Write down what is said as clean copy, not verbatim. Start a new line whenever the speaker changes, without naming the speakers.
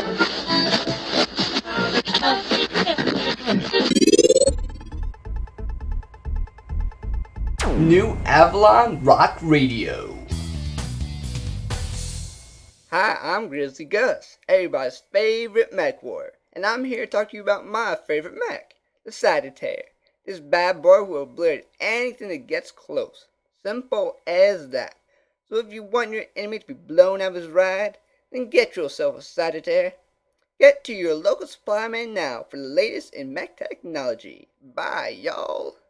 New Avalon Rock Radio.
Hi, I'm Grizzly Gus, everybody's favorite mech warrior, and I'm here to talk to you about my favorite mech, the Sagittaire. This bad boy will obliterate anything that gets close. Simple as that. So if you want your enemy to be blown out of his ride, then get yourself a Sagittaire. Get to your local supply man now for the latest in mech technology. Bye, y'all.